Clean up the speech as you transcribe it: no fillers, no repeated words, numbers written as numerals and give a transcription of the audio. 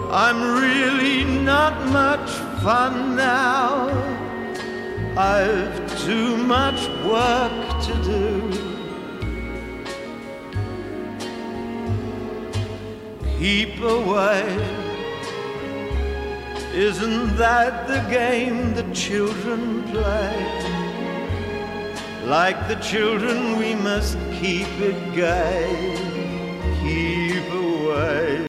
I'm really not much fun now. I've too much work to do. Keep away. Isn't that the game the children play? Like the children we must keep it gay. Keep away.